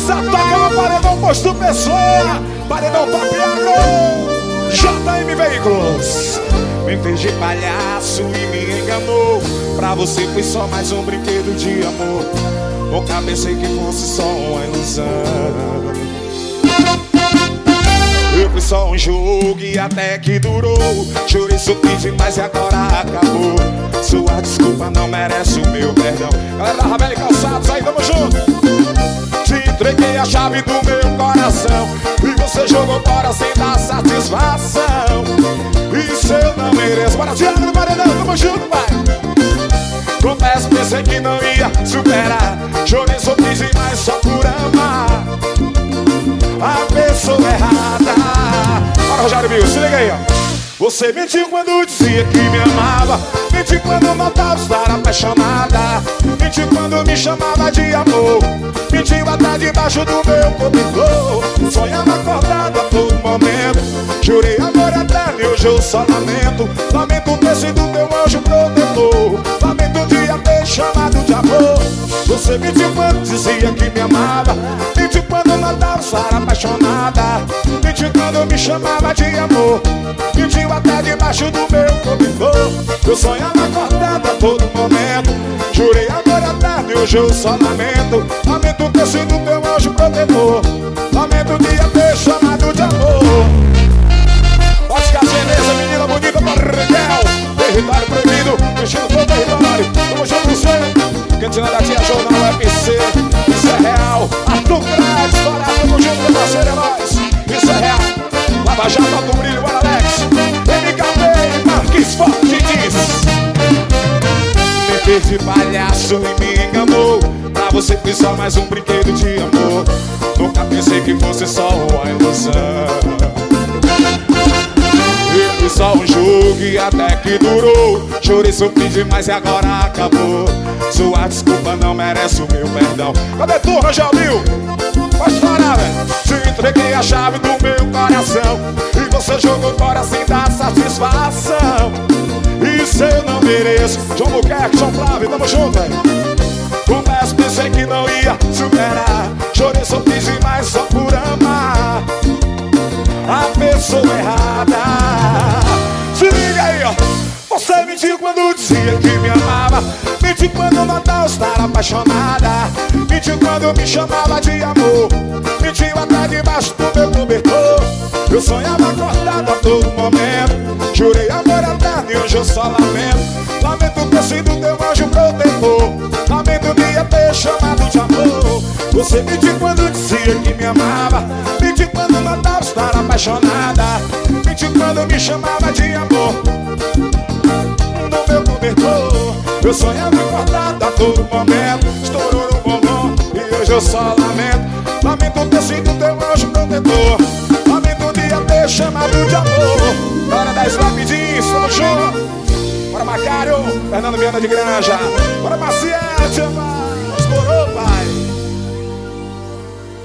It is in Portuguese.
Essa toca no paredão posto pessoa. Paredão papiano. JM Veículos. Me fez de palhaço e me enganou. Pra você foi só mais um brinquedo de amor. Nunca pensei que fosse só uma ilusão. Eu fui só um jogo e até que durou. Chorei, sofri demais e agora acabou. Sua desculpa não merece o meu perdão. Galera da Ravel e Calçados, aí tamo junto. Te entreguei a chave do meu coração e você jogou fora sem dar satisfação. Isso eu não mereço. Bora, Thiago do Paredão, tamo junto, pai. Confesso, pensei que não ia superar. Chorei, sofri demais só por amar a pessoa errada. Bora, Rogério Mil, se liga aí, ó. Você mentiu quando dizia que me amava. Mentiu quando notava estar apaixonada. Mentiu quando me chamava de amor. Mentiu até debaixo do meu cobertor. Sonhava acordado a todo momento. Jurei amor eterno e hoje eu só lamento. Lamento ter sido teu anjo protetor. Lamento de ter chamado de amor. Você mentiu quando dizia que me amava. Mentiu quando notava estar apaixonada. Mentiu quando me chamava de amor. Mentiu até debaixo do meu cobertor. Eu sonhava acordado a todo momento. Jurei amor eterno e hoje eu só lamento. Lamento ter sido teu anjo protetor. Lamento de ter chamado de amor. Ótica Genesa, menina bonita, Barriguel. Território proibido, mexendo todo o território. Tamo junto com você. Cantina da Tia Jornal UFC. Isso é real. Arthur Grade, estourado, tamo junto com você, é nóis. Isso é real. Lava Jato, Alto Brilho, bora Alex. MKB, Marquis Forte diz. Me fez de palhaço e me enganou. Pra você fui só mais um brinquedo de amor. Nunca pensei que fosse só uma ilusão. Eu fui só um jogo e até que durou. Chorei, sofri demais e agora acabou. Sua desculpa não merece o meu perdão. Cadê tu, Rangel Mil? Pode parar, velho. Te entreguei a chave do meu coração e você jogou fora sem dar satisfação. Isso eu não mereço. João Buquerque, João Flávio, tamo junto, velho. Confesso, pensei que não ia superar. Chorei, sofri demais só por amar a pessoa errada. Se liga aí, ó. Você mentiu quando dizia que me amava. Mentiu quando notava estar apaixonada. Mentiu quando me chamava de amor. Mentiu até debaixo do meu cobertor. Eu sonhava acordado a todo momento. Jurei amor eterno e hoje eu só lamento. Lamento ter sido teu anjo protetor. Lamento de ter chamado de amor. Você mentiu quando dizia que me amava. Mentiu quando notava estar apaixonada. Mentiu quando me chamava de amor. No meu cobertor, eu sonhava acordado a todo momento. Estourou no bombom e hoje eu só lamento. Lamento ter sido teu anjo protetor. Lamento de ter chamado de amor. Hora 10 rapidinho, estamos juntos. Bora Macário, Fernando Viana de Granja. Bora Maciel,